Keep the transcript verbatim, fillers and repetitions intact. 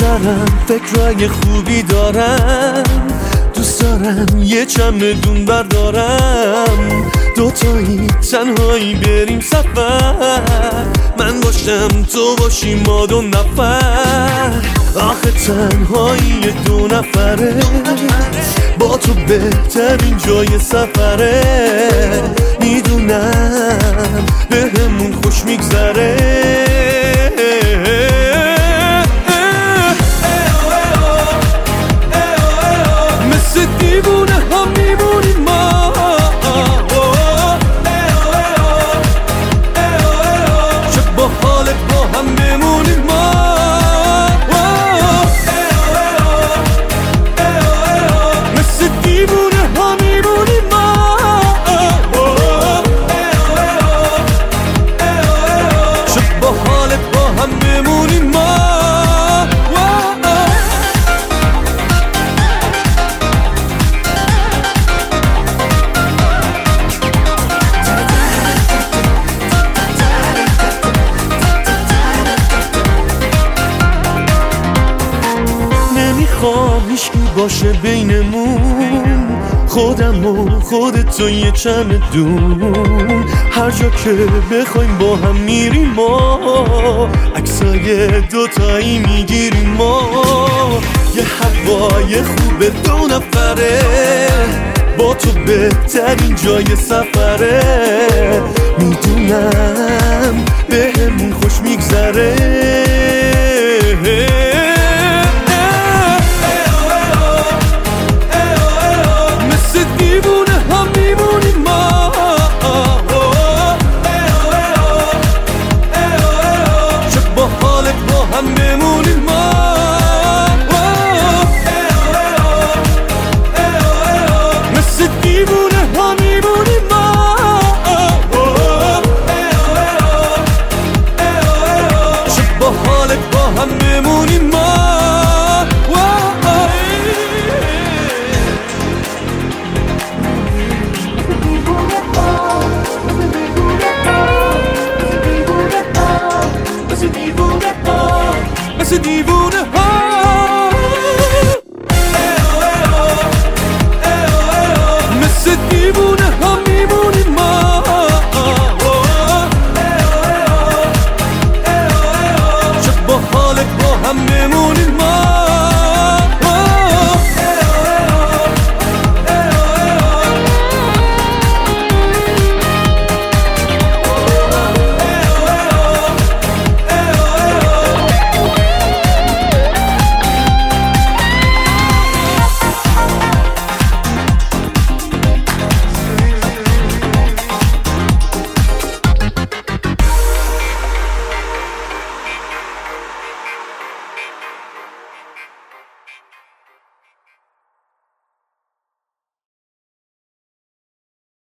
سرم فکرای خوبی دارم، دوست دارم یه چمدون بردارم، دوتایی تنهایی بریم سفر، من باشم تو باشی ما دو نفر. آخه تنهایی دو نفره با تو بهترین جای سفره، میدونم بهمون خوش میگذره. مثل دیوونه هم میمونیم ما، چه با حالت با هم بمونیم ما. مثل دیوونه هم میمونیم ما، چه با حالت با هم بمونیم ما. نمیخوام هیچکی باشه بینمون، خودم و خودت و یه چمدون، هر جا که بخوایم با هم میریم ما، عکسای دوتایی میگیریم ما. یه هوای خوب دو نفره با تو بهترین جای سفره، میدونم